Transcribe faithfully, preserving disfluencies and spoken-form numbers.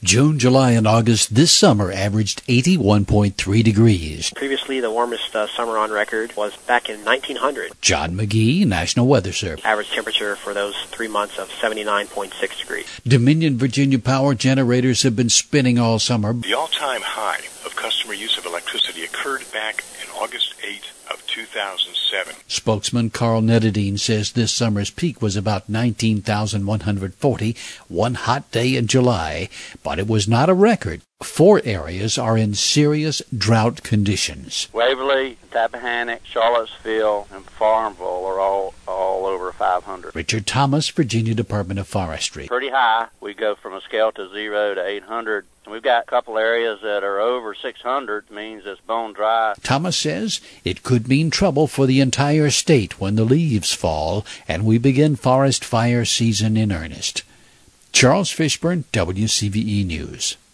June, July, and August this summer averaged eighty-one point three degrees. Previously, the warmest uh, summer on record was back in nineteen hundred. John McGee, National Weather Service. Average temperature for those three months of seventy-nine point six degrees. Dominion Virginia power generators have been spinning all summer. The all-time high of customer use of electricity occurred back in August eighth of two thousand seven. Spokesman Carl Nedadine says this summer's peak was about nineteen thousand one hundred forty, one hot day in July, but it was not a record. Four areas are in serious drought conditions. Waverly, Tappahannock, Charlottesville, and Farmville are all, all over five hundred. Richard Thomas, Virginia Department of Forestry. Pretty high. We go from a scale to zero to eight hundred. And we've got a couple areas that are over six hundred, means it's bone dry. Thomas says it could mean trouble for the entire state when the leaves fall and we begin forest fire season in earnest. Charles Fishburne, W C V E News.